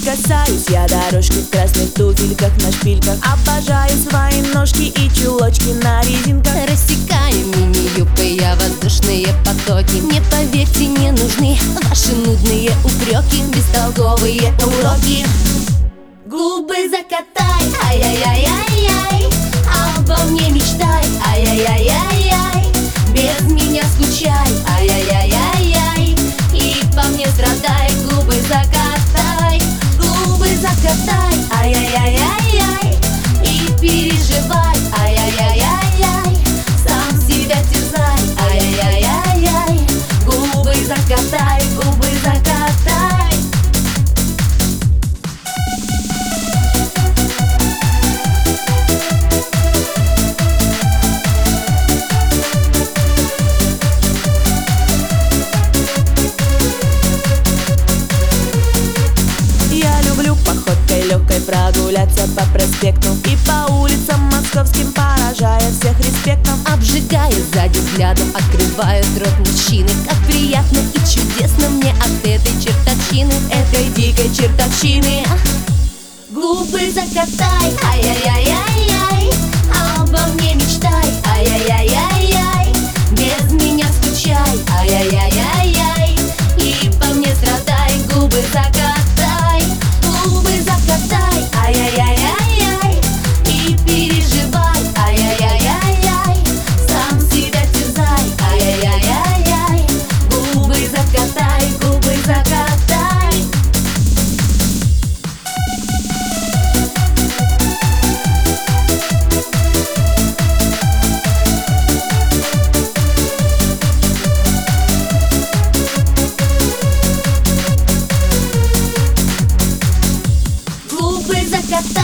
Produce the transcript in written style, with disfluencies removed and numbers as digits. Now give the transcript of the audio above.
касаюсь я дорожки в красных туфельках на шпильках. Обожаю свои ножки и чулочки на резинках. Рассекаю мини-юбкой я воздушные потоки. Мне, поверьте, не нужны ваши нудные упреки, бестолковые уроки. Губы закатай, ай-яй-яй-яй-яй, обо мне мечтай, ай-яй-яй-яй-яй, без меня скучай, ай-яй-яй-яй-яй, и по мне страдай. Губы закатай, ай-яй-яй-яй-яй, и переживай, ай-яй-яй-яй-яй, сам себя терзай, ай-яй-яй-яй-яй. Губы закатай, губы закатай. Легкой прогуляться по проспекту и по улицам московским, поражая всех респектом. Обжигая сзади взглядом, открывают рот мужчины. Как приятно и чудесно мне от этой чертовщины, этой дикой чертовщины. Губы закатай, ай-яй-яй-яй-яй, обо мне мечтай, ай-яй-яй-яй-яй, без меня скучай, ай-яй-яй-яй-яй, и по мне страдай. Губы закатай, губы закатай, ай-яй-яй-яй-яй, и переживай, ай-яй-яй-яй-яй, сам себя терзай, ай-яй-яй-яй-яй. Губы закатай, губы закатай. Губы закатай.